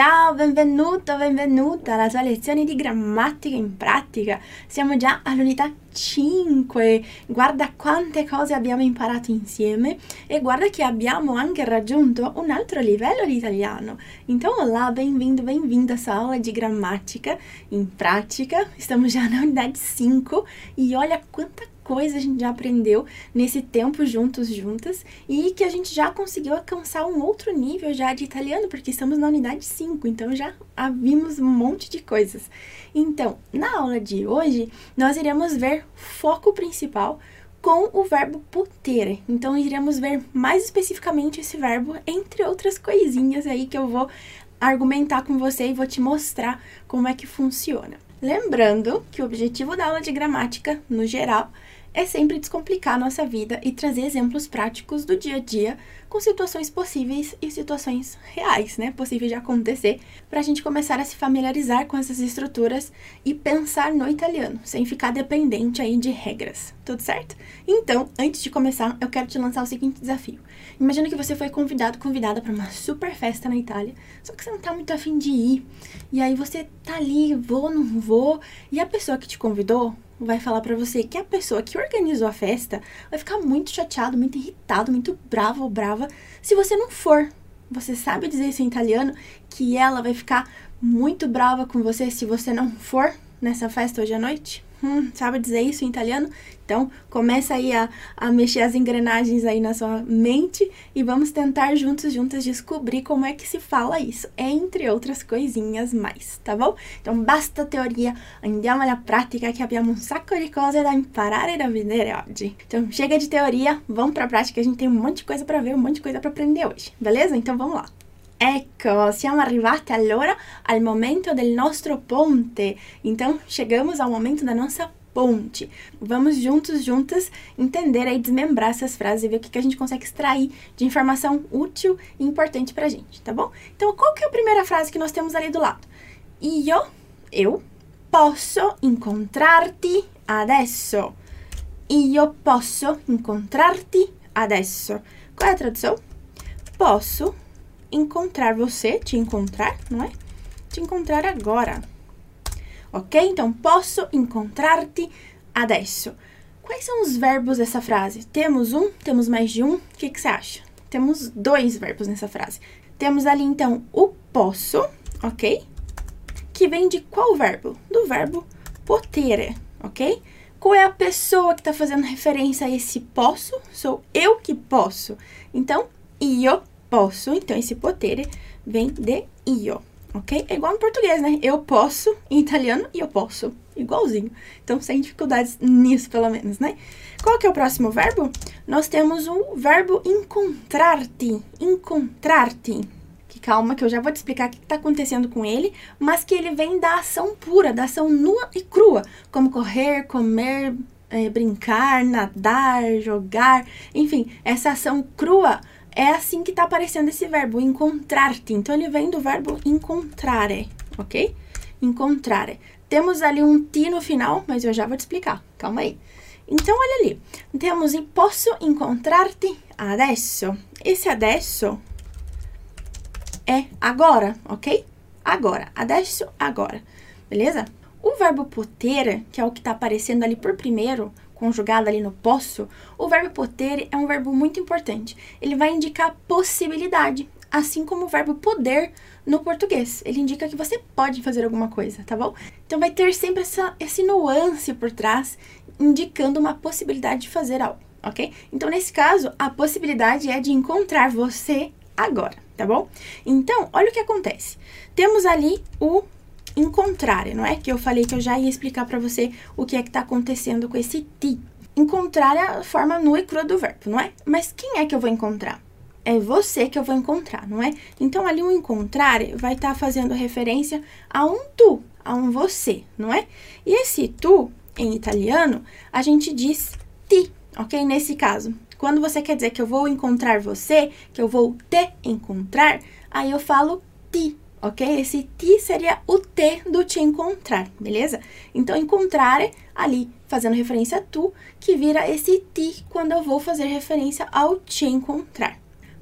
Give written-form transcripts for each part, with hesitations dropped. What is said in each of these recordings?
Ciao, benvenuto, benvenuta alla tua lezione di grammatica in pratica. Siamo già all'unità 5. Guarda quante cose abbiamo imparato insieme e guarda che abbiamo anche raggiunto un altro livello di italiano. Então, olá, bem-vindo, bem-vinda a essa aula de gramática em prática. Estamos já na unidade 5 e olha quanta coisa a gente já aprendeu nesse tempo juntas e que a gente já conseguiu alcançar um outro nível já de italiano, porque estamos na unidade 5, então já vimos um monte de coisas. Então, na aula de hoje, nós iremos ver foco principal com o verbo potere. Então, iremos ver mais especificamente esse verbo, entre outras coisinhas aí que eu vou argumentar com você e vou te mostrar como é que funciona. Lembrando que o objetivo da aula de gramática, no geral, é sempre descomplicar a nossa vida e trazer exemplos práticos do dia a dia com situações possíveis e situações reais, né? Possíveis de acontecer, para a gente começar a se familiarizar com essas estruturas e pensar no italiano, sem ficar dependente aí de regras, tudo certo? Então, antes de começar, eu quero te lançar o seguinte desafio. Imagina que você foi convidada para uma super festa na Itália, só que você não tá muito afim de ir, e aí você tá ali, vou, não vou, e a pessoa que te convidou vai falar pra você que a pessoa que organizou a festa vai ficar muito chateado, muito irritado, muito bravo ou brava se você não for. Você sabe dizer isso em italiano, que ela vai ficar muito brava com você se você não for nessa festa hoje à noite? Sabe dizer isso em italiano? Então, começa aí a mexer as engrenagens aí na sua mente e vamos tentar juntas descobrir como é que se fala isso, entre outras coisinhas mais, tá bom? Então, basta teoria, andiamo alla pratica que abbiamo un sacco di cose da imparare e da vedere oggi. Então, chega de teoria, vamos pra prática, a gente tem um monte de coisa pra ver, um monte de coisa pra aprender hoje, beleza? Então, vamos lá. Ecco, siamo arrivati allora al momento del nostro ponte. Então, chegamos ao momento da nossa ponte. Vamos juntas, entender e desmembrar essas frases e ver o que a gente consegue extrair de informação útil e importante pra gente, tá bom? Então, qual que é a primeira frase que nós temos ali do lado? Eu, posso incontrarti adesso. Io posso incontrarti adesso. Qual é a tradução? Posso encontrar você, te encontrar, não é? Te encontrar agora. Ok? Então, posso encontrar-te adesso. Quais são os verbos dessa frase? Temos um? Temos mais de um? O que você acha? Temos dois verbos nessa frase. Temos ali, então, o posso, ok? Que vem de qual verbo? Do verbo potere, ok? Qual é a pessoa que está fazendo referência a esse posso? Sou eu que posso. Então, io posso, então esse potere vem de io, ok? É igual em português, né? Eu posso, em italiano, io posso, igualzinho. Então, sem dificuldades nisso, pelo menos, né? Qual que é o próximo verbo? Nós temos o verbo encontrar-te, que calma, que eu já vou te explicar o que está acontecendo com ele, mas que ele vem da ação pura, da ação nua e crua, como correr, comer, brincar, nadar, jogar, enfim, essa ação crua. É assim que tá aparecendo esse verbo, encontrar-te. Então, ele vem do verbo encontrare, ok? Encontrare. Temos ali um ti no final, mas eu já vou te explicar. Calma aí. Então, olha ali. Temos posso encontrar-te adesso. Esse adesso é agora, ok? Agora. Adesso, agora. Beleza? O verbo potere, que é o que tá aparecendo ali por primeiro, conjugado ali no posso, o verbo potere é um verbo muito importante. Ele vai indicar possibilidade, assim como o verbo poder no português. Ele indica que você pode fazer alguma coisa, tá bom? Então, vai ter sempre esse nuance por trás, indicando uma possibilidade de fazer algo, ok? Então, nesse caso, a possibilidade é de encontrar você agora, tá bom? Então, olha o que acontece. Temos ali o encontrar, não é? Que eu falei que eu já ia explicar pra você o que é que tá acontecendo com esse ti. Encontrar é a forma nua e crua do verbo, não é? Mas quem é que eu vou encontrar? É você que eu vou encontrar, não é? Então, ali o encontrar vai estar fazendo referência a um tu, a um você, não é? E esse tu, em italiano, a gente diz ti, ok? Nesse caso, quando você quer dizer que eu vou encontrar você, que eu vou te encontrar, aí eu falo ti. Ok? Esse ti seria o te do te encontrar, beleza? Então, encontrar ali, fazendo referência a tu, que vira esse ti quando eu vou fazer referência ao te encontrar.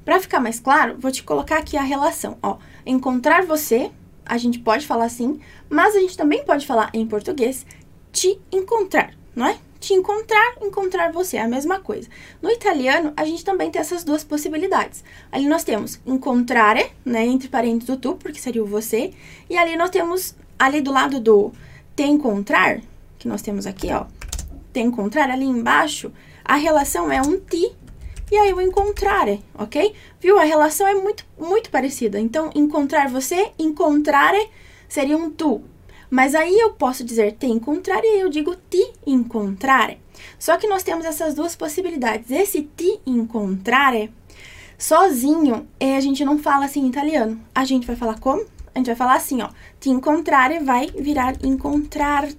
Para ficar mais claro, vou te colocar aqui a relação, ó. Encontrar você, a gente pode falar assim, mas a gente também pode falar em português, te encontrar, não é? Te encontrar, encontrar você, é a mesma coisa. No italiano, a gente também tem essas duas possibilidades. Ali nós temos incontrare, né, entre parênteses o tu, porque seria o você. E ali nós temos, ali do lado do te encontrar, que nós temos aqui, ó, te encontrar, ali embaixo, a relação é um ti, e aí o encontrare, ok? Viu? A relação é muito parecida. Então, encontrar você, encontrare, seria um tu. Mas aí eu posso dizer te encontrare e eu digo ti encontrare. Só que nós temos essas duas possibilidades. Esse ti encontrare, sozinho, a gente não fala assim em italiano. A gente vai falar como? A gente vai falar assim, ó. Ti encontrare vai virar encontrar-te.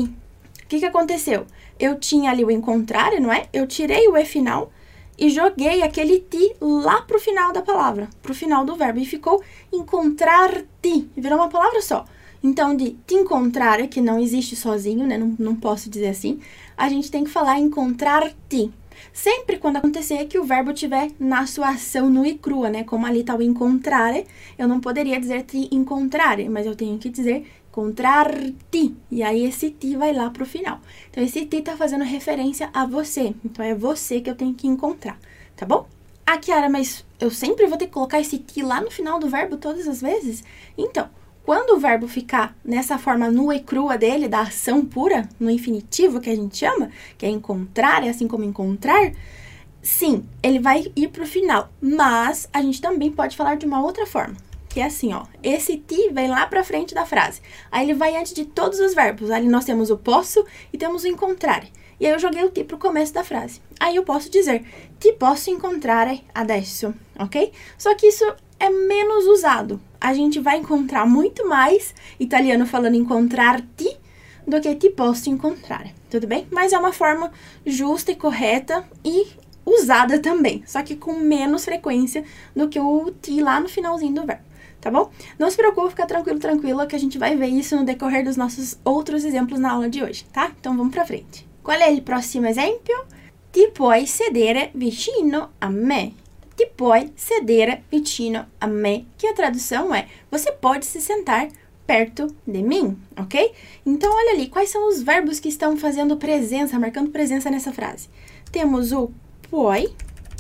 O que aconteceu? Eu tinha ali o encontrare, não é? Eu tirei o E final e joguei aquele ti lá pro final da palavra, pro final do verbo. E ficou encontrar-te. Virou uma palavra só. Então, de te encontrar, que não existe sozinho, né? Não posso dizer assim. A gente tem que falar encontrar-te. Sempre quando acontecer que o verbo estiver na sua ação nua e crua, né? Como ali está o encontrare, eu não poderia dizer te encontrare, mas eu tenho que dizer encontrar-te. E aí esse ti vai lá pro final. Então, esse ti está fazendo referência a você. Então, é você que eu tenho que encontrar, tá bom? Ah, Kiara, mas eu sempre vou ter que colocar esse ti lá no final do verbo todas as vezes? Então, quando o verbo ficar nessa forma nua e crua dele, da ação pura, no infinitivo que a gente chama, que é encontrar, assim como encontrar, sim, ele vai ir pro final. Mas a gente também pode falar de uma outra forma, que é assim, ó. Esse ti vem lá pra frente da frase. Aí ele vai antes de todos os verbos. Ali nós temos o posso e temos o encontrar. E aí eu joguei o ti pro começo da frase. Aí eu posso dizer, ti posso encontrare adesso, ok? Só que isso é menos usado. A gente vai encontrar muito mais italiano falando encontrar-ti do que ti posso encontrar, tudo bem? Mas é uma forma justa e correta e usada também, só que com menos frequência do que o ti lá no finalzinho do verbo, tá bom? Não se preocupe, fica tranquilo, que a gente vai ver isso no decorrer dos nossos outros exemplos na aula de hoje, tá? Então vamos pra frente. Qual é o próximo exemplo? Ti puoi sedere vicino a me. Ti puoi sedere vicino a me, que a tradução é, você pode se sentar perto de mim, ok? Então, olha ali, quais são os verbos que estão fazendo presença, marcando presença nessa frase? Temos o puoi,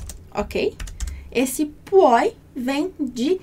ok? Esse puoi vem de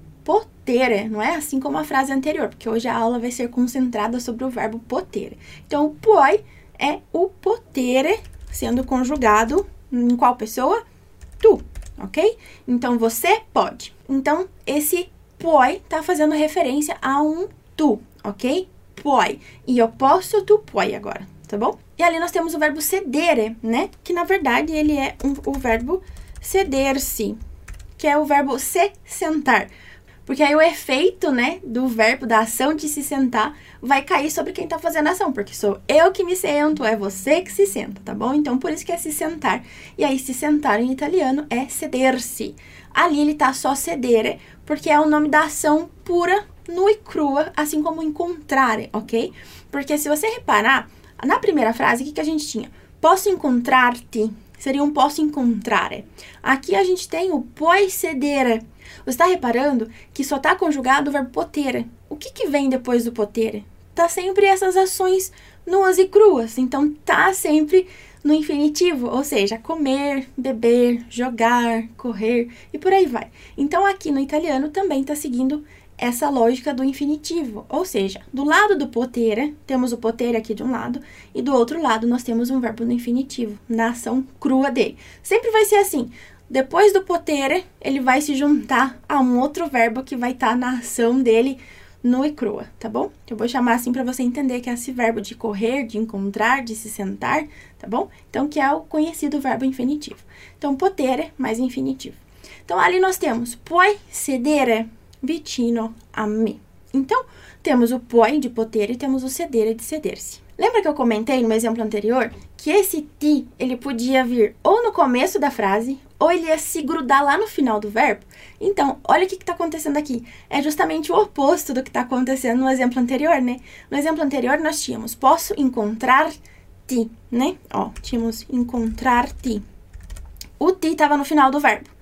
potere, não é? Assim como a frase anterior, porque hoje a aula vai ser concentrada sobre o verbo potere. Então, o puoi é o potere sendo conjugado em qual pessoa? Tu. Ok? Então, você pode. Então, esse puoi tá fazendo referência a um tu, ok? Puoi. E eu posso, tu puoi agora, tá bom? E ali nós temos o verbo sedere, né? Que, na verdade, ele é o verbo seder-se, que é o verbo se sentar. Porque aí o efeito, né, do verbo, da ação de se sentar, vai cair sobre quem tá fazendo a ação. Porque sou eu que me sento, é você que se senta, tá bom? Então, por isso que é se sentar. E aí, se sentar em italiano é seder-se. Ali ele tá só sedere, porque é o nome da ação pura, nua e crua, assim como encontrare, ok? Porque se você reparar, na primeira frase, o que a gente tinha? Posso encontrar-te. Seria um posso encontrare. Aqui a gente tem o puoi sedere. Você está reparando que só está conjugado o verbo potere. O que vem depois do potere? Tá sempre essas ações nuas e cruas. Então, tá sempre no infinitivo. Ou seja, comer, beber, jogar, correr e por aí vai. Então, aqui no italiano também está seguindo essa lógica do infinitivo. Ou seja, do lado do potere, temos o potere aqui de um lado. E do outro lado, nós temos um verbo no infinitivo, na ação crua dele. Sempre vai ser assim. Depois do potere, ele vai se juntar a um outro verbo que vai estar na ação dele nua e crua, tá bom? Eu vou chamar assim para você entender que é esse verbo de correr, de encontrar, de se sentar, tá bom? Então, que é o conhecido verbo infinitivo. Então, potere mais infinitivo. Então, ali nós temos puoi sedere vicino a me. Então, temos o puoi de potere e temos o sedere de seder-se. Lembra que eu comentei no exemplo anterior que esse ti, ele podia vir ou no começo da frase, ou ele ia se grudar lá no final do verbo? Então, olha o que está acontecendo aqui. É justamente o oposto do que está acontecendo no exemplo anterior, né? No exemplo anterior, nós tínhamos posso encontrar-te, né? Ó, tínhamos encontrar-te. O ti estava no final do verbo.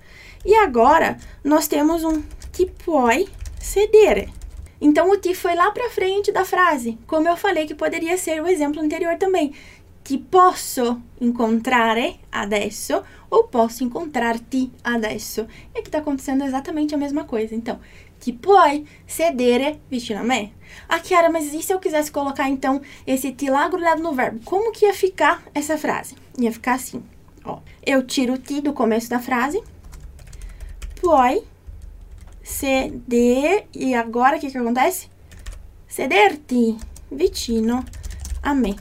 E agora, nós temos um ti puoi sedere. Então, o ti foi lá para frente da frase, como eu falei que poderia ser o exemplo anterior também. Ti posso incontrare adesso ou posso encontrar-ti adesso. E aqui está acontecendo exatamente a mesma coisa. Então, ti puoi sedere vicino a me. Ah, Chiara, mas e se eu quisesse colocar, então, esse ti lá grudado no verbo? Como que ia ficar essa frase? Ia ficar assim, ó. Eu tiro o ti do começo da frase. Puoi sedere. E agora, o que acontece? Sederti vicino a me.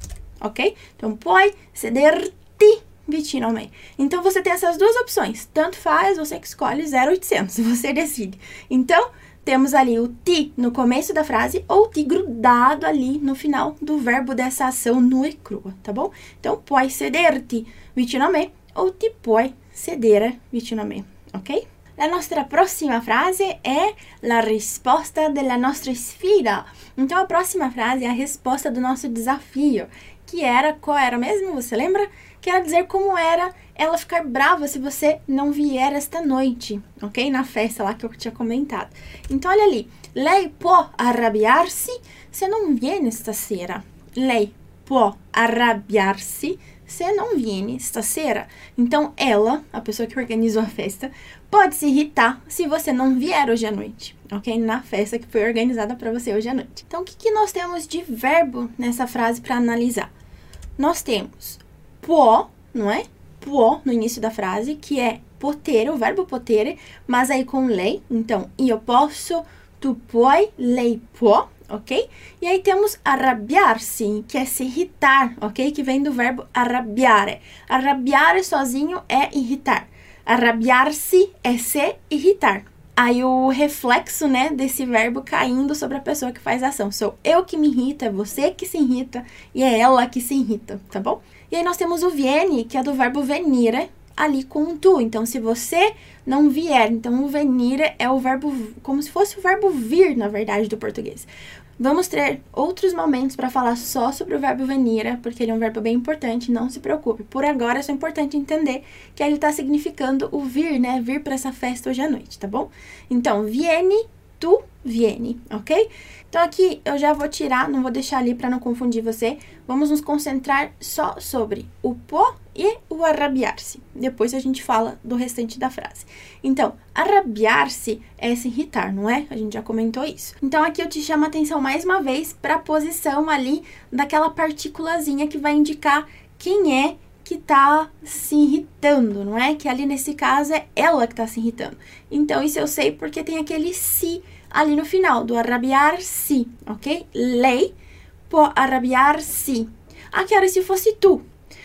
Ok? Então, puoi sederti vicino a me. Então, você tem essas duas opções. Tanto faz, você que escolhe 0800, você decide. Então, temos ali o ti no começo da frase ou o ti grudado ali no final do verbo dessa ação nua e crua, tá bom? Então, puoi sederti vicino a me ou ti puoi sedere vicino a me, ok? La nostra prossima frase é la risposta della nostra sfida. Então, a próxima frase é a resposta do nosso desafio. Qual era mesmo? Você lembra? Que era dizer como era ela ficar brava se você não vier esta noite, ok? Na festa lá que eu tinha comentado. Então, olha ali. Lei può arrabbiarsi se non viene stasera. Lei può arrabbiarsi se non viene stasera. Então, ela, a pessoa que organizou a festa, pode se irritar se você não vier hoje à noite, ok? Na festa que foi organizada para você hoje à noite. Então, o que nós temos de verbo nessa frase para analisar? Nós temos può, não é? Può no início da frase, que é potere, o verbo potere, mas aí com lei. Então, io posso, tu puoi, lei può, ok? E aí temos arrabbiarsi, que é se irritar, ok? Que vem do verbo arrabbiare. Arrabbiare sozinho é irritar. Arrabbiarsi é se irritar. Aí o reflexo, né, desse verbo caindo sobre a pessoa que faz a ação. Sou eu que me irrito, é você que se irrita e é ela que se irrita, tá bom? E aí nós temos o viene, que é do verbo venire, ali com o tu. Então, se você não vier, então o venire é o verbo, como se fosse o verbo vir, na verdade, do português. Vamos ter outros momentos para falar só sobre o verbo venire, porque ele é um verbo bem importante, não se preocupe. Por agora, é só importante entender que ele está significando o vir, né? Vir para essa festa hoje à noite, tá bom? Então, vieni, tu vieni, ok? Então, aqui eu já vou tirar, não vou deixar ali para não confundir você. Vamos nos concentrar só sobre o può e o arrabbiar-se. Depois a gente fala do restante da frase. Então, arrabbiar-se é se irritar, não é? A gente já comentou isso. Então, aqui eu te chamo a atenção mais uma vez para a posição ali daquela partículazinha que vai indicar quem é que tá se irritando, não é? Que ali nesse caso é ela que tá se irritando. Então, isso eu sei porque tem aquele si ali no final, do arrabbiar-se, ok? Lei può arrabbiar-si. Ah, Chiara, se fosse tu?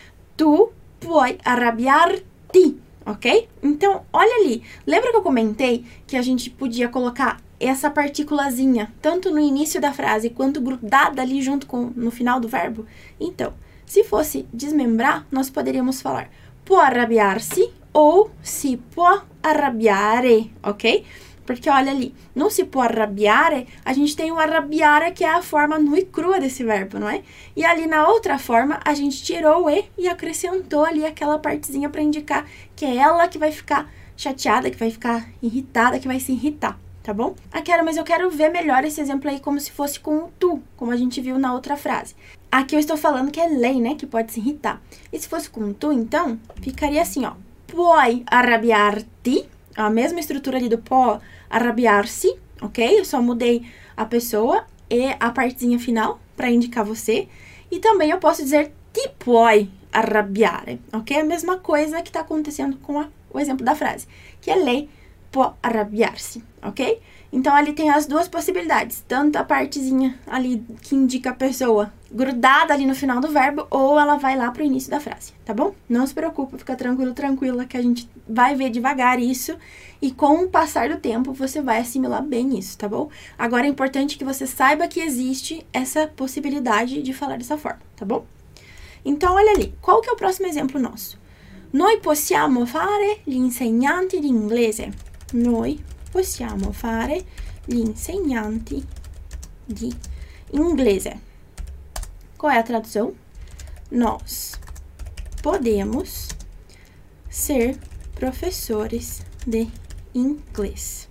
Tu puoi arrabbiar-ti, ok? Então, olha ali. Lembra que eu comentei que a gente podia colocar essa partículazinha tanto no início da frase quanto grudada ali junto com no final do verbo? Então, se fosse desmembrar, nós poderíamos falar può arrabbiar-si ou si può arrabbiare, ok? Porque olha ali, no si può arrabbiare, a gente tem o arrabbiare, que é a forma nua e crua desse verbo, não é? E ali na outra forma, a gente tirou o e acrescentou ali aquela partezinha para indicar que é ela que vai ficar chateada, que vai ficar irritada, que vai se irritar, tá bom? Ah, Chiara, mas eu quero ver melhor esse exemplo aí como se fosse com o tu, como a gente viu na outra frase. Aqui eu estou falando que é lei, né, que pode se irritar. E se fosse com o tu, então, ficaria assim, ó. Puoi arrabbiarti, a mesma estrutura ali do può arrabbiar-se, ok? Eu só mudei a pessoa e a partezinha final para indicar você. E também eu posso dizer ti puoi arrabbiare, ok? A mesma coisa que está acontecendo com o exemplo da frase, que é lei può arrabbiar-se, ok? Então, ali tem as duas possibilidades, tanto a partezinha ali que indica a pessoa grudada ali no final do verbo, ou ela vai lá pro início da frase, tá bom? Não se preocupe, fica tranquilo, tranquila, que a gente vai ver devagar isso, e com o passar do tempo, você vai assimilar bem isso, tá bom? Agora, é importante que você saiba que existe essa possibilidade de falar dessa forma, tá bom? Então, olha ali, qual que é o próximo exemplo nosso? Noi possiamo fare gli insegnanti di inglese. Noi possiamo fare gli insegnanti di inglese. Qual é a tradução? Nós podemos ser professores de inglês.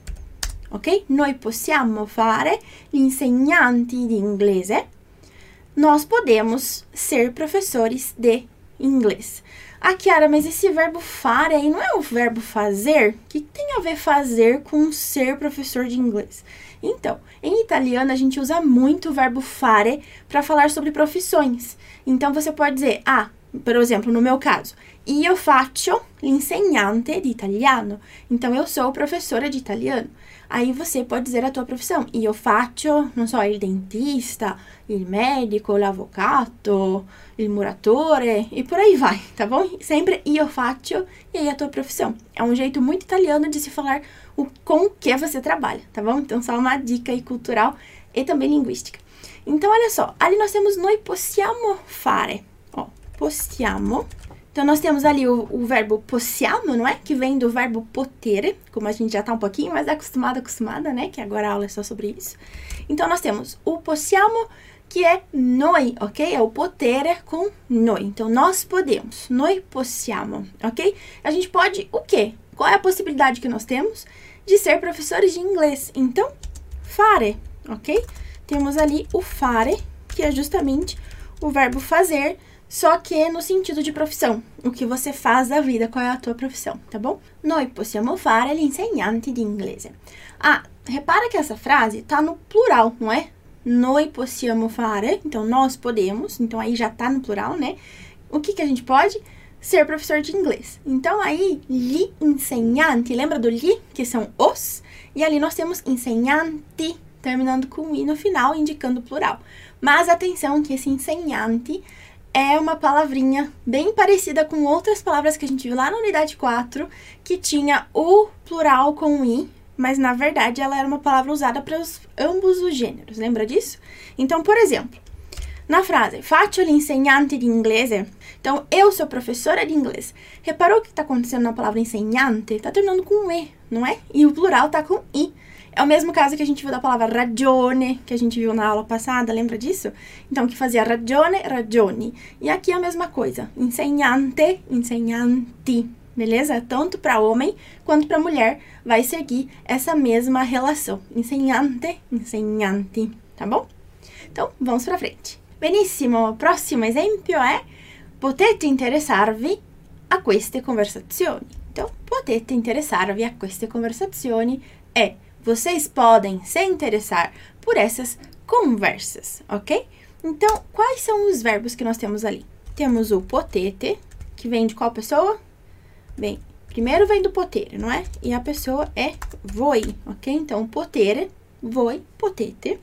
Ok? Noi possiamo fare gli insegnanti di inglese. Nós podemos ser professores de inglês. Ah, Chiara, mas esse verbo fare aí não é o verbo fazer? O que tem a ver fazer com ser professor de inglês? Então, em italiano a gente usa muito o verbo fare para falar sobre profissões. Então, você pode dizer, por exemplo, no meu caso, io faccio l'insegnante di italiano. Então, eu sou professora de italiano. Aí você pode dizer a tua profissão. Io faccio, non so, il dentista, il medico, l'avvocato, il muratore e por aí vai, tá bom? Sempre io faccio e aí a tua profissão. É um jeito muito italiano de se falar com o que você trabalha, tá bom? Então, só uma dica aí cultural e também linguística. Então, olha só, ali nós temos noi possiamo fare. Ó, possiamo. Então, nós temos ali o verbo possiamo, não é? Que vem do verbo potere, como a gente já tá um pouquinho mais acostumada, né? Que agora a aula é só sobre isso. Então, nós temos o possiamo, que é noi, ok? É o potere com noi. Então, nós podemos, noi possiamo, ok? A gente pode o quê? Qual é a possibilidade que nós temos de ser professores de inglês? Então, fare, ok? Temos ali o fare, que é justamente o verbo fazer, só que no sentido de profissão. O que você faz da vida, qual é a tua profissão, tá bom? Noi possiamo fare gli insegnanti di inglese. Ah, repara que essa frase tá no plural, não é? Noi possiamo fare, então nós podemos, então aí já tá no plural, né? O que a gente pode? Ser professor de inglês. Então aí, gli insegnanti, lembra do gli, que são os? E ali nós temos insegnanti, terminando com i no final, indicando o plural. Mas atenção que esse insegnanti é uma palavrinha bem parecida com outras palavras que a gente viu lá na unidade 4, que tinha o plural com i, mas na verdade ela era uma palavra usada para ambos os gêneros, lembra disso? Então, por exemplo, na frase, faccio l'insegnante di inglese, então eu sou professora de inglês. Reparou o que está acontecendo na palavra insegnante? Está terminando com e, não é? E o plural está com i. É o mesmo caso que a gente viu da palavra ragione, que a gente viu na aula passada, lembra disso? Então, que fazia ragione, ragioni. E aqui é a mesma coisa. Insegnante, insegnanti. Beleza? Tanto para homem quanto para mulher vai seguir essa mesma relação. Insegnante, insegnanti. Tá bom? Então, vamos para frente. Benissimo. O próximo esempio é potete interessarvi a queste conversazioni. Então, potete interessarvi a queste conversazioni é vocês podem se interessar por essas conversas, ok? Então, quais são os verbos que nós temos ali? Temos o potete, que vem de qual pessoa? Bem, primeiro vem do potere, não é? E a pessoa é voi, ok? Então, potere, voi, potete.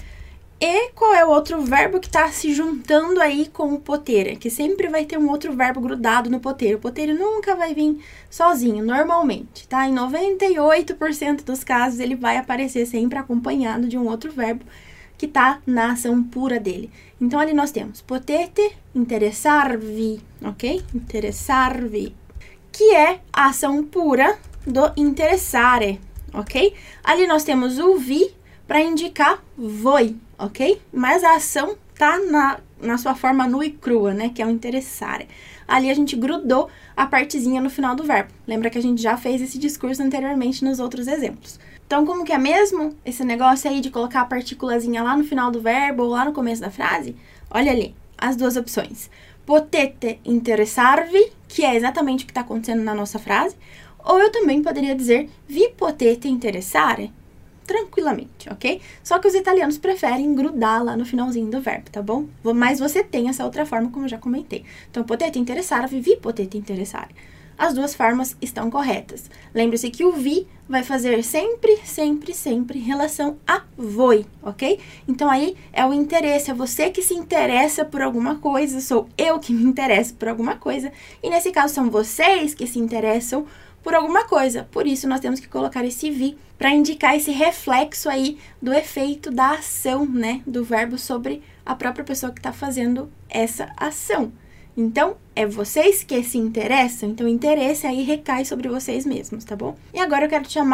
E qual é o outro verbo que está se juntando aí com o potere? Que sempre vai ter um outro verbo grudado no potere. O potere nunca vai vir sozinho, normalmente, tá? Em 98% dos casos, ele vai aparecer sempre acompanhado de um outro verbo que está na ação pura dele. Então, ali nós temos potete, interessar-vi, ok? Interessar-vi, que é a ação pura do interessare, ok? Ali nós temos o vi para indicar voi, ok? Mas a ação tá na sua forma nua e crua, né? Que é o interessare. Ali a gente grudou a partezinha no final do verbo. Lembra que a gente já fez esse discurso anteriormente nos outros exemplos. Então, como que é mesmo esse negócio aí de colocar a partículazinha lá no final do verbo ou lá no começo da frase? Olha ali, as duas opções. Potete interessar-vi, que é exatamente o que está acontecendo na nossa frase. Ou eu também poderia dizer vi potete interessare, tranquilamente, ok? Só que os italianos preferem grudar lá no finalzinho do verbo, tá bom? Mas você tem essa outra forma, como eu já comentei. Então, potete interessar-vi, vi potete interessare. As duas formas estão corretas. Lembre-se que o vi vai fazer sempre, sempre, sempre relação a voi, ok? Então, aí é o interesse, é você que se interessa por alguma coisa, sou eu que me interesso por alguma coisa, e nesse caso são vocês que se interessam por alguma coisa. Por isso, nós temos que colocar esse vi para indicar esse reflexo aí do efeito da ação, né? Do verbo sobre a própria pessoa que está fazendo essa ação. Então, é vocês que se interessam, então o interesse aí recai sobre vocês mesmos, tá bom? E agora eu quero te chamar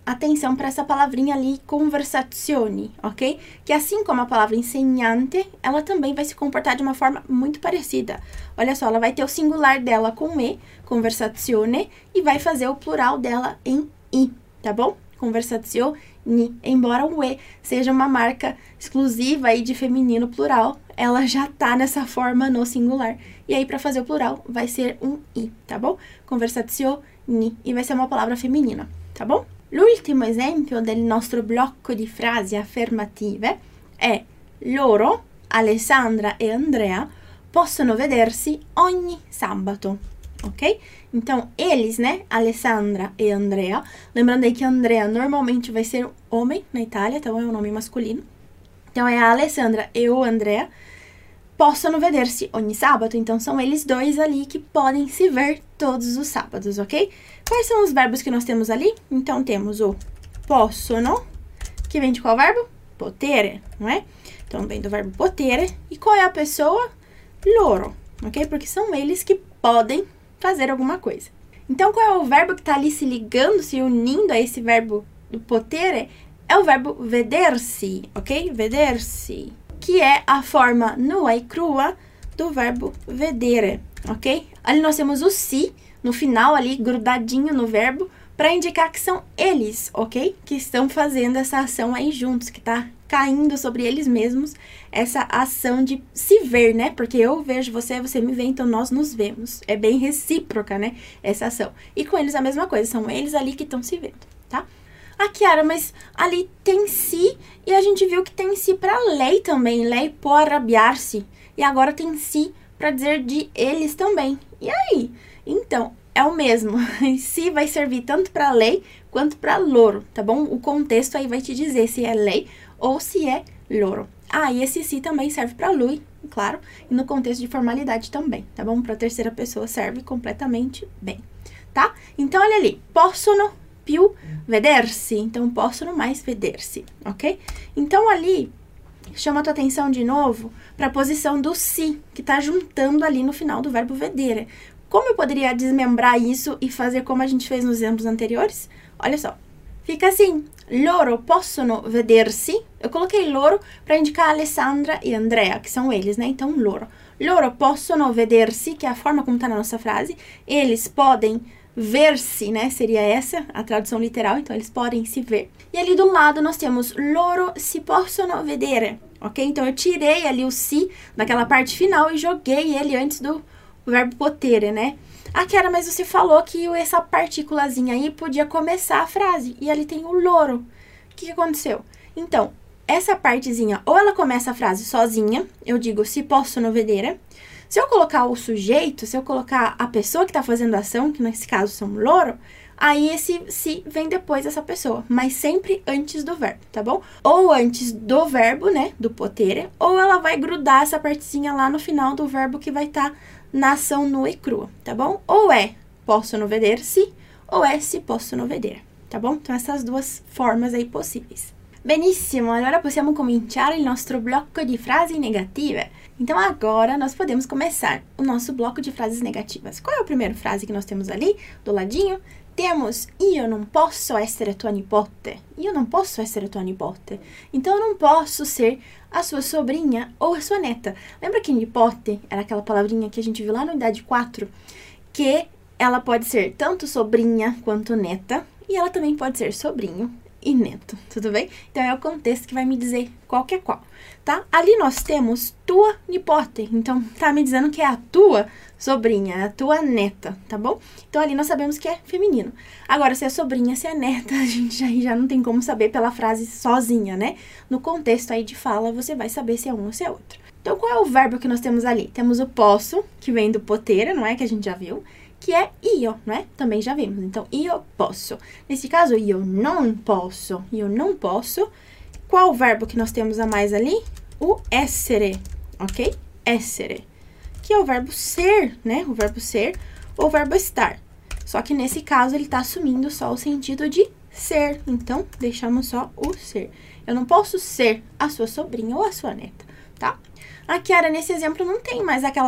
atenção para essa palavrinha ali, conversazioni, ok? Que assim como a palavra insegnante, ela também vai se comportar de uma forma muito parecida. Olha só, ela vai ter o singular dela com E, conversazione, e vai fazer o plural dela em I, tá bom? Conversazioni, embora o E seja uma marca exclusiva aí de feminino plural, ela já tá nessa forma no singular. E aí, para fazer o plural, vai ser um I, tá bom? Conversazioni, e vai ser uma palavra feminina, tá bom? L'ultimo esempio del nostro blocco di frasi affermative è loro, Alessandra e Andrea, possono vedersi ogni sabato, ok? Então, eles, né, Alessandra e Andrea, lembrando aí que Andrea normalmente vai ser homem na Itália, então é um nome masculino. Então, é a Alessandra e o Andrea, possono vedersi ogni sabato, então são eles dois ali que podem se ver todos os sábados, ok? Quais são os verbos que nós temos ali? Então, temos o possono, que vem de qual verbo? Potere, não é? Então, vem do verbo potere. E qual é a pessoa? Loro, ok? Porque são eles que podem fazer alguma coisa. Então, qual é o verbo que está ali se ligando, se unindo a esse verbo do potere? É o verbo vedersi, ok? Vedersi, que é a forma nua e crua do verbo vedere, ok? Ali nós temos o si no final ali, grudadinho no verbo, para indicar que são eles, ok? Que estão fazendo essa ação aí juntos, que tá caindo sobre eles mesmos essa ação de se ver, né? Porque eu vejo você, você me vê, então nós nos vemos. É bem recíproca, né? Essa ação. E com eles a mesma coisa, são eles ali que estão se vendo, tá? Ah, Chiara, mas ali tem si e a gente viu que tem si para lei também. Lei può arrabbiarsi. E agora tem si para dizer de eles também. E aí? Então, é o mesmo. Si vai servir tanto para lei quanto para loro, tá bom? O contexto aí vai te dizer se é lei ou se é loro. Ah, e esse si também serve para lui, claro, e no contexto de formalidade também, tá bom? Para terceira pessoa serve completamente bem, tá? Então, olha ali, possono più vedersi, então possono mais vedersi, ok? Então, ali, chama a tua atenção de novo para a posição do si, que tá juntando ali no final do verbo vedere. Como eu poderia desmembrar isso e fazer como a gente fez nos exemplos anteriores? Olha só, fica assim, loro possono vedersi. Eu coloquei loro para indicar Alessandra e Andrea, que são eles, né? Então, loro. Loro possono vedersi, que é a forma como tá na nossa frase. Eles podem ver-se, né? Seria essa a tradução literal, então eles podem se ver. E ali do lado nós temos loro si possono vedere, ok? Então, eu tirei ali o si daquela parte final e joguei ele antes do verbo potere, né? Ah, Chiara, mas você falou que essa partículazinha aí podia começar a frase. E ali tem o loro. O que aconteceu? Então, essa partezinha, ou ela começa a frase sozinha, eu digo si possono vedere. Se eu colocar o sujeito, se eu colocar a pessoa que tá fazendo a ação, que nesse caso são loro, aí esse si vem depois dessa pessoa, mas sempre antes do verbo, tá bom? Ou antes do verbo, né, do potere, ou ela vai grudar essa partezinha lá no final do verbo que vai estar na ação nua e crua, tá bom? Ou é possono vedersi, ou é si possono vedere, tá bom? Então, essas duas formas aí possíveis. Benissimo, allora possiamo cominciare il nostro blocco di frasi negative. Então, agora nós podemos começar o nosso bloco de frases negativas. Qual é a primeira frase que nós temos ali, do ladinho? Temos, io non posso essere tua nipote. Io non posso essere tua nipote. Então, eu não posso ser a sua sobrinha ou a sua neta. Lembra que nipote era aquela palavrinha que a gente viu lá na unidade 4? Que ela pode ser tanto sobrinha quanto neta. E ela também pode ser sobrinho e neto, tudo bem? Então, é o contexto que vai me dizer qual que é qual, tá? Ali nós temos tua nipote, então tá me dizendo que é a tua sobrinha, a tua neta, tá bom? Então, ali nós sabemos que é feminino. Agora, se é sobrinha, se é neta, a gente já não tem como saber pela frase sozinha, né? No contexto aí de fala, você vai saber se é um ou se é outro. Então, qual é o verbo que nós temos ali? Temos o posso, que vem do potere, não é? Que a gente já viu. Que é io, não é? Também já vimos. Então, io posso. Nesse caso, io non posso. Io non posso. Qual o verbo que nós temos a mais ali? O essere, ok? Essere. Que é o verbo ser, né? O verbo ser ou o verbo estar. Só que nesse caso, ele tá assumindo só o sentido de ser. Então, deixamos só o ser. Eu não posso ser a sua sobrinha ou a sua neta, tá? A Chiara, nesse exemplo, não tem mais aquela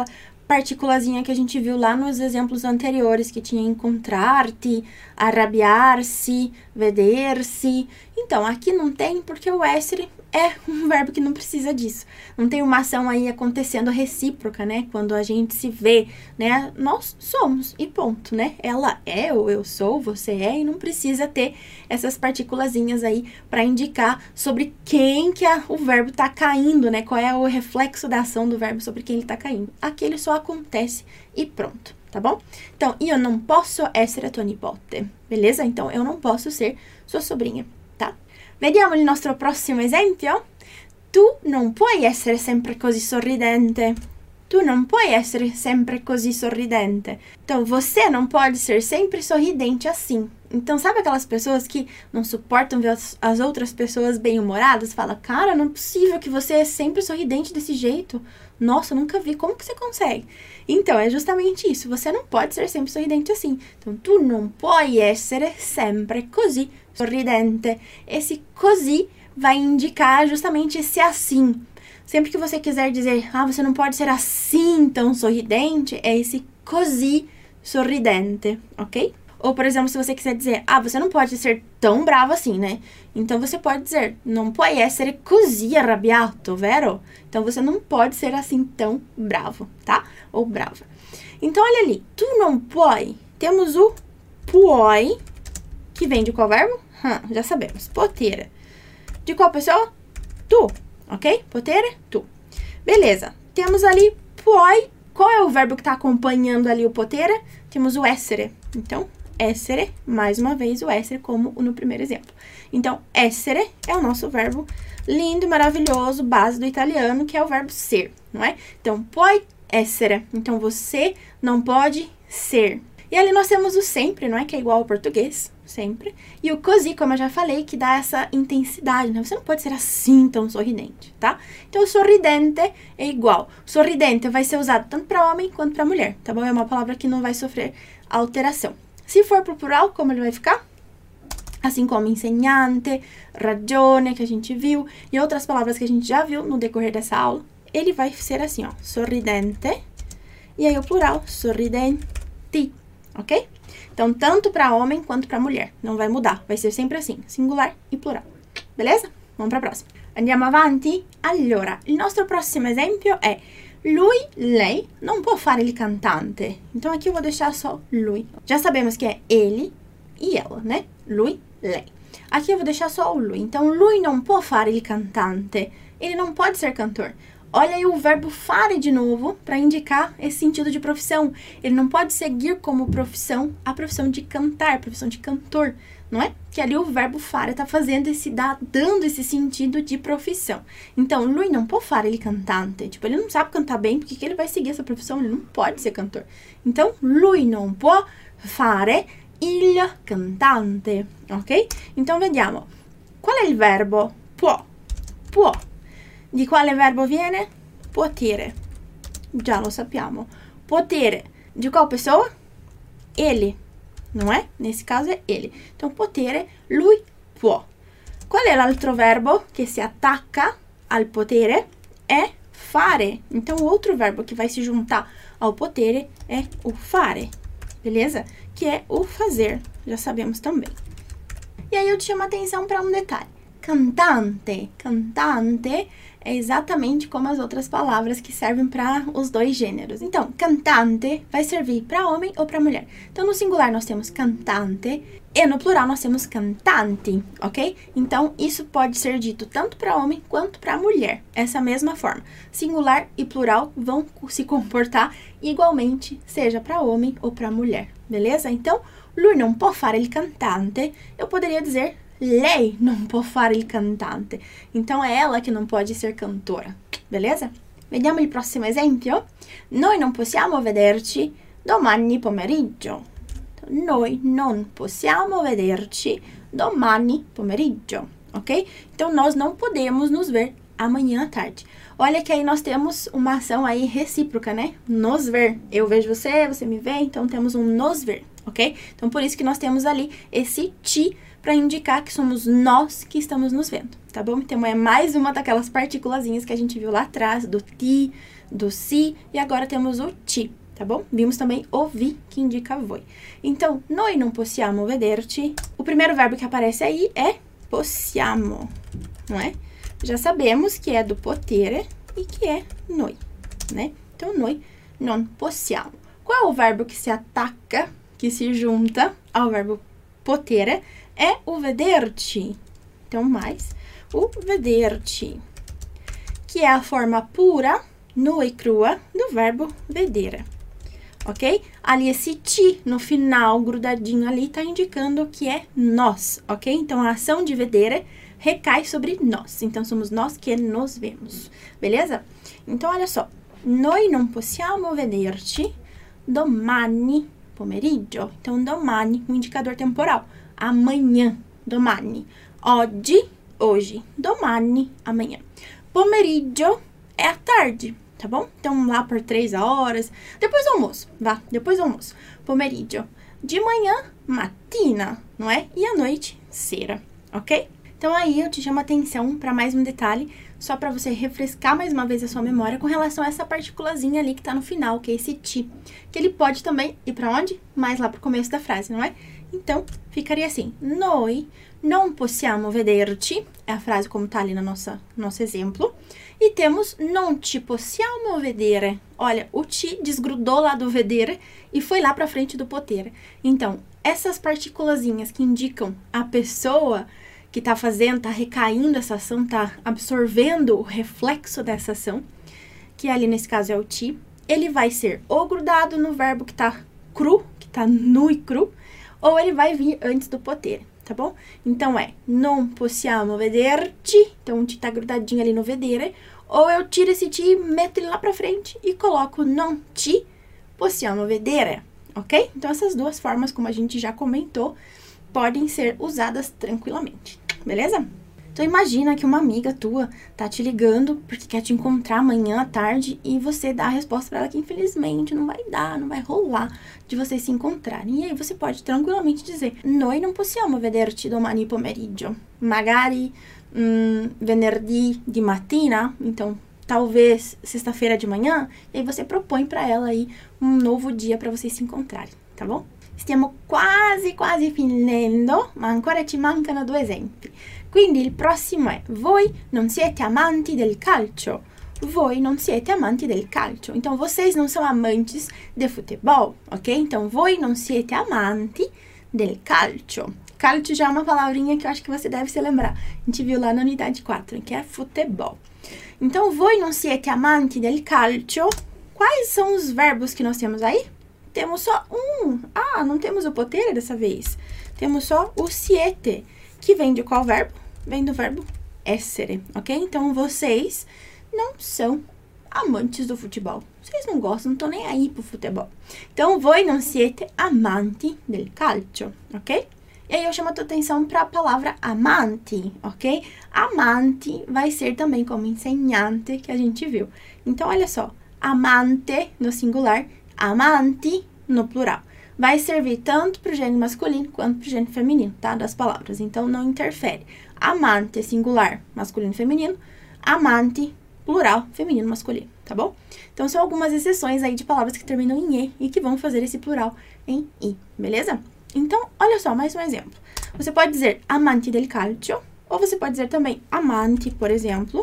partículazinha que a gente viu lá nos exemplos anteriores, que tinha encontrar-te, arrabiar-se, veder-se. Então, aqui não tem, porque o essere é um verbo que não precisa disso. Não tem uma ação aí acontecendo recíproca, né? Quando a gente se vê, né? Nós somos e ponto, né? Ela é, ou eu sou, você é, e não precisa ter essas partículazinhas aí para indicar sobre quem que o verbo tá caindo, né? Qual é o reflexo da ação do verbo sobre quem ele tá caindo. Aqui ele só acontece e pronto, tá bom? Então, io non posso essere tua nipote, beleza? Então, eu não posso ser sua sobrinha, tá? Vediamo il nostro prossimo esempio. Tu non puoi essere sempre così sorridente. Tu non puoi essere sempre così sorridente. Então, você não pode ser sempre sorridente assim. Então, sabe aquelas pessoas que não suportam ver as outras pessoas bem-humoradas? Fala, cara, não é possível que você é sempre sorridente desse jeito. Nossa, nunca vi. Como que você consegue? Então, é justamente isso. Você não pode ser sempre sorridente assim. Então, tu non puoi essere sempre così sorridente. Esse così vai indicar justamente esse assim. Sempre que você quiser dizer, você não pode ser assim tão sorridente, é esse così sorridente, ok? Ou, por exemplo, se você quiser dizer, você não pode ser tão bravo assim, né? Então, você pode dizer, non puoi essere così arrabbiato, vero? Então, você não pode ser assim tão bravo, tá? Ou brava. Então, olha ali, tu non puoi. Temos o puoi, que vem de qual verbo? Já sabemos, potere. De qual pessoa? Tu, ok? Potere, tu. Beleza, temos ali puoi. Qual é o verbo que está acompanhando ali o potere? Temos o essere. Então, essere, mais uma vez o essere, como no primeiro exemplo. Então, essere é o nosso verbo lindo, maravilhoso, base do italiano, que é o verbo ser, não é? Então, puoi essere. Então, você não pode ser. E ali nós temos o sempre, não é? Que é igual ao português, sempre. E o così, como eu já falei, que dá essa intensidade, né? Você não pode ser assim tão sorridente, tá? Então, o sorridente é igual. Sorridente vai ser usado tanto para homem quanto para mulher, tá bom? É uma palavra que não vai sofrer alteração. Se for pro plural, como ele vai ficar? Assim como insegnante, ragione, que a gente viu, e outras palavras que a gente já viu no decorrer dessa aula, ele vai ser assim, ó, sorridente, e aí o plural, sorridenti, ok? Então, tanto para homem quanto para mulher, não vai mudar, vai ser sempre assim, singular e plural, beleza? Vamos para a próxima. Andiamo avanti? Allora, il nostro prossimo esempio è lui, lei, non può fare il cantante. Então, aqui eu vou deixar só lui. Já sabemos que é ele e ela, né? Lui, lei. Aqui eu vou deixar só o lui. Então, lui non può fare il cantante. Ele não pode ser cantor. Olha aí o verbo fare de novo para indicar esse sentido de profissão. Ele não pode seguir como profissão a profissão de cantar, a profissão de cantor, não é? Que ali o verbo fare está fazendo dando esse sentido de profissão. Então, lui non può fare il cantante. Tipo, ele não sabe cantar bem, porque que ele vai seguir essa profissão? Ele não pode ser cantor. Então, lui non può fare il cantante, ok? Então, vediamo. Qual è il verbo? Può. Può. Di quale verbo viene? Potere. Già lo sappiamo. Potere. De qual pessoa? Ele. Não é? Nesse caso é ele. Então, potere, lui può. Qual è l'altro verbo che si attacca al potere? É fare. Então, o outro verbo que vai se juntar ao potere é o fare. Beleza? Que é o fazer. Já sabemos também. E aí, eu te chamo a atenção para um detalhe. Cantante. Cantante é exatamente como as outras palavras que servem para os dois gêneros. Então, cantante vai servir para homem ou para mulher. Então, no singular nós temos cantante e no plural nós temos cantanti, ok? Então, isso pode ser dito tanto para homem quanto para mulher. Essa mesma forma. Singular e plural vão se comportar igualmente, seja para homem ou para mulher, beleza? Então, lui non può fare il cantante, eu poderia dizer lei non può fare il cantante. Então, é ela que não pode ser cantora, beleza? Vediamo il prossimo esempio. Noi non possiamo vederci domani pomeriggio. Noi non possiamo vederci domani pomeriggio, ok? Então, nós não podemos nos ver amanhã à tarde. Olha que aí nós temos uma ação aí recíproca, né? Nos ver. Eu vejo você, você me vê, então temos um nos ver, ok? Então, por isso que nós temos ali esse ti para indicar que somos nós que estamos nos vendo, tá bom? Então, é mais uma daquelas partículazinhas que a gente viu lá atrás, do ti, do si, e agora temos o ti, tá bom? Vimos também o vi, que indica voi. Então, noi non possiamo vederci. O primeiro verbo que aparece aí é possiamo, não é? Já sabemos que é do potere e que é noi, né? Então, noi non possiamo. Qual é o verbo que se ataca, que se junta ao verbo potere? É o vederci. Então, mais o vederci, que é a forma pura, nua e crua, do verbo vedere, ok? Ali esse ti no final, grudadinho ali, tá indicando que é nós, ok? Então, a ação de vedere recai sobre nós. Então, somos nós que nos vemos, beleza? Então, olha só. Noi non possiamo vederci domani pomeriggio. Então, domani, um indicador temporal. Amanhã, domani. Oggi, hoje. Domani, amanhã. Pomeriggio é a tarde, tá bom? Então, lá por 3 horas. Depois do almoço, vá. Depois do almoço. Pomeriggio. De manhã, mattina, não é? E à noite, sera, ok? Então, aí eu te chamo a atenção para mais um detalhe, só para você refrescar mais uma vez a sua memória com relação a essa partículazinha ali que tá no final, que é esse ti. Que ele pode também ir para onde? Mais lá pro começo da frase, não é? Então, ficaria assim. Noi non possiamo vederci, é a frase como tá ali no nosso exemplo. E temos non ci possiamo vedere. Olha, o ti desgrudou lá do vedere e foi lá pra frente do potere. Então, essas partículazinhas que indicam a pessoa que tá fazendo, tá recaindo essa ação, tá absorvendo o reflexo dessa ação, que ali nesse caso é o ti, ele vai ser ou grudado no verbo que tá cru, que tá nu e cru, ou ele vai vir antes do potere, tá bom? Então, non possiamo vederci, então o ti tá grudadinho ali no vedere, ou eu tiro esse ti, meto ele lá pra frente e coloco non ci possiamo vedere, ok? Então, essas duas formas, como a gente já comentou, podem ser usadas tranquilamente, beleza? Então, imagina que uma amiga tua tá te ligando porque quer te encontrar amanhã à tarde e você dá a resposta para ela que, infelizmente, não vai dar, não vai rolar de vocês se encontrarem. E aí, você pode tranquilamente dizer, noi non possiamo vederci domani pomeriggio. Magari venerdì di mattina, então, talvez sexta-feira de manhã, e aí você propõe para ela aí um novo dia para vocês se encontrarem, tá bom? Stiamo quasi finendo, ma ancora ci mancano 2 esempi. Quindi il prossimo è: voi non siete amanti del calcio. Voi non siete amanti del calcio. Então, vocês não são amantes de futebol, ok? Então, voi non siete amanti del calcio. Calcio já é uma palavrinha que eu acho que você deve se lembrar. A gente viu lá na unidade 4, que é futebol. Então, voi non siete amanti del calcio. Quais são os verbos que nós temos aí? Temos só um. Ah, não temos o potere dessa vez. Temos só o siete, que vem de qual verbo? Vem do verbo essere, ok? Então, vocês não são amantes do futebol. Vocês não gostam, não estão nem aí pro futebol. Então, voi non siete amanti del calcio, ok? E aí, eu chamo a tua atenção para a palavra amanti, ok? Amanti vai ser também como insegnante, que a gente viu. Então, olha só. Amante no singular, amanti no plural. Vai servir tanto para o gênero masculino quanto para o gênero feminino, tá? Das palavras. Então, não interfere. Amante, singular, masculino e feminino. Amante, plural, feminino, masculino, tá bom? Então, são algumas exceções aí de palavras que terminam em E e que vão fazer esse plural em I, beleza? Então, olha só, mais um exemplo. Você pode dizer amante del calcio, ou você pode dizer também amante, por exemplo,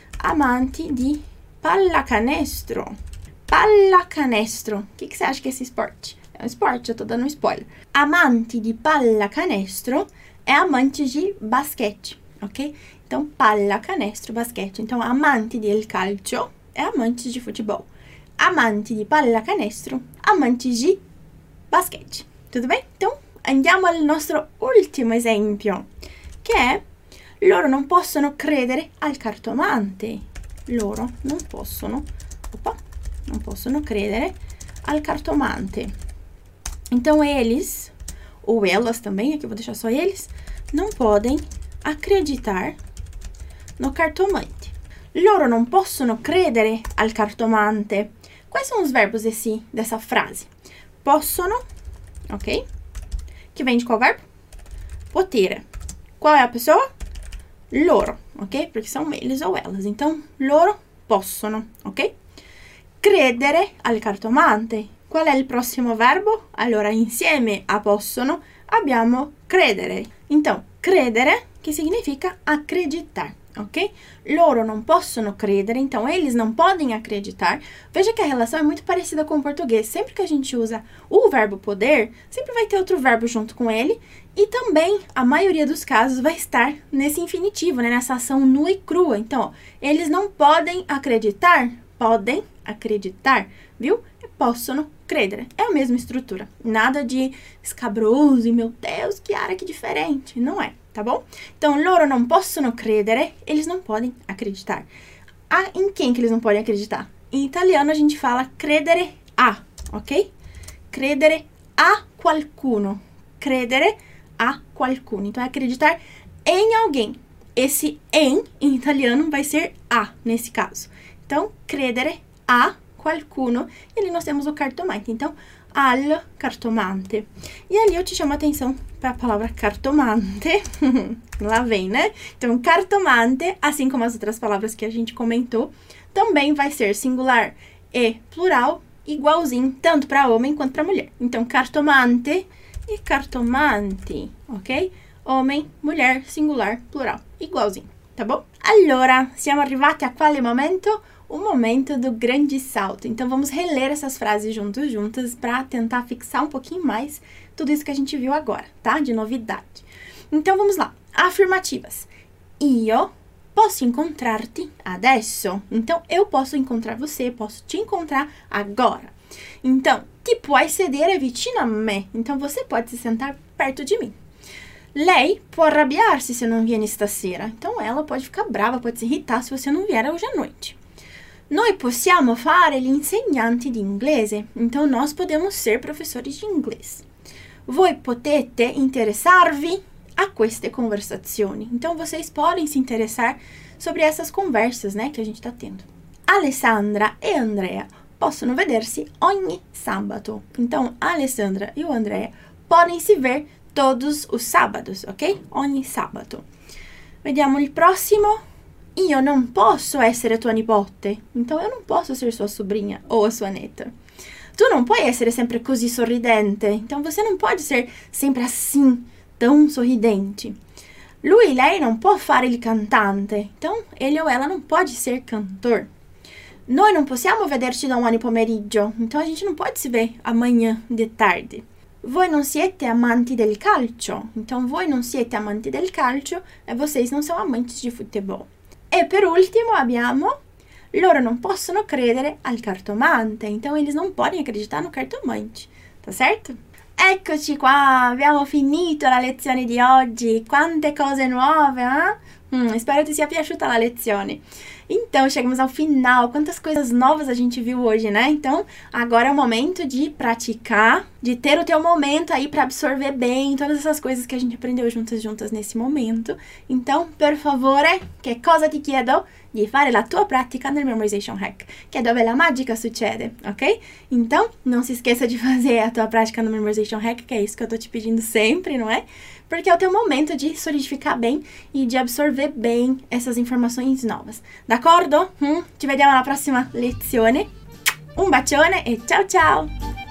amante de pallacanestro. Pallacanestro. O que você acha que é esse esporte? É um esporte, eu tô dando um spoiler. Amante de pallacanestro é amante de basquete, ok? Então, pallacanestro, basquete. Então, amante del calcio é amante de futebol. Amante di pallacanestro, amante di basquete. Tudo bem? Então, andiamo al nostro ultimo esempio, che è: loro non possono credere al cartomante. Loro non possono credere al cartomante. Então, eles, ou elas também, aqui eu vou deixar só eles, não podem acreditar no cartomante. Loro non possono credere al cartomante. Quais são os verbos dessa frase? Possono, ok? Que vem de qual verbo? Potere. Qual é a pessoa? Loro, ok? Porque são eles ou elas. Então, loro possono, ok? credere al cartomante. Qual è il prossimo verbo? Allora, insieme a possono abbiamo credere. Então, credere, que significa acreditar, ok? Loro não possono credere, então eles não podem acreditar. Veja que a relação é muito parecida com o português. Sempre que a gente usa o verbo poder, sempre vai ter outro verbo junto com ele. E também, a maioria dos casos, vai estar nesse infinitivo, né? Nessa ação nua e crua. Então, ó, eles não podem acreditar, podem acreditar, viu? Possono credere. É a mesma estrutura. Nada de escabroso e, meu Deus, Chiara, que diferente. Não é, tá bom? Então, loro non possono credere, eles não podem acreditar. Em quem que eles não podem acreditar? Em italiano, a gente fala credere a, ok? Credere a qualcuno. Credere a qualcuno. Então, é acreditar em alguém. Esse em italiano vai ser a, nesse caso. Então, credere a qualcuno, e ali nós temos o cartomante. Então, al cartomante. E ali eu te chamo a atenção para a palavra cartomante. Lá vem, né? Então, cartomante, assim como as outras palavras que a gente comentou, também vai ser singular e plural, igualzinho, tanto para homem quanto para mulher. Então, cartomante e cartomante, ok? Homem, mulher, singular, plural, igualzinho, tá bom? Allora, siamo arrivati a quale momento? O momento do grande salto. Então, vamos reler essas frases juntas, para tentar fixar um pouquinho mais tudo isso que a gente viu agora, tá? De novidade. Então, vamos lá. Afirmativas. Io posso incontrarti adesso. Então, eu posso encontrar você, posso te encontrar agora. Então, ti puoi sedere vicino a me. Então, você pode se sentar perto de mim. Lei può arrabbiarsi se non viene stasera. Então, ela pode ficar brava, pode se irritar se você não vier hoje à noite. Noi possiamo fare gli insegnanti di inglese. Então, nós podemos ser professores de inglês. Voi potete interessarvi a queste conversazioni. Então, vocês podem se interessar sobre essas conversas, né, que a gente está tendo. Alessandra e Andrea possono vedersi ogni sabato. Então, a Alessandra e o Andrea podem se ver todos os sábados, ok? Ogni sabato. Vediamo il prossimo. Io non posso essere tua nipote. Então, eu não posso ser sua sobrinha ou a sua neta. Tu não puoi essere sempre così sorridente. Então, você não pode ser sempre assim, tão sorridente. Lui, lei non può fare il cantante. Então, ele ou ela não pode ser cantor. Noi non possiamo vederci domani pomeriggio. Então, a gente não pode se ver amanhã de tarde. Voi non siete amanti del calcio. Então, voi non siete amanti del calcio e vocês não são amantes de futebol. E per ultimo abbiamo, loro non possono credere al cartomante. Então, eles não podem acreditar no cartomante, tá certo? Eccoci qua, abbiamo finito la lezione di oggi. Quante cose nuove, Espero ti sia piaciuta la lezione. Então, chegamos ao final. Quantas coisas novas a gente viu hoje, né? Então, agora é o momento de praticar, de ter o teu momento aí para absorver bem todas essas coisas que a gente aprendeu juntas nesse momento. Então, per favore, che cosa ti chiedo? Di fare la tua pratica nel Memorization Hack, que é dove la magica succede, ok? Então, não se esqueça de fazer a tua prática no Memorization Hack, que é isso que eu tô te pedindo sempre, não é? Porque é o teu momento de solidificar bem e de absorver bem essas informações novas. D'accordo? Ci vediamo alla prossima lezione. Un bacione e ciao ciao!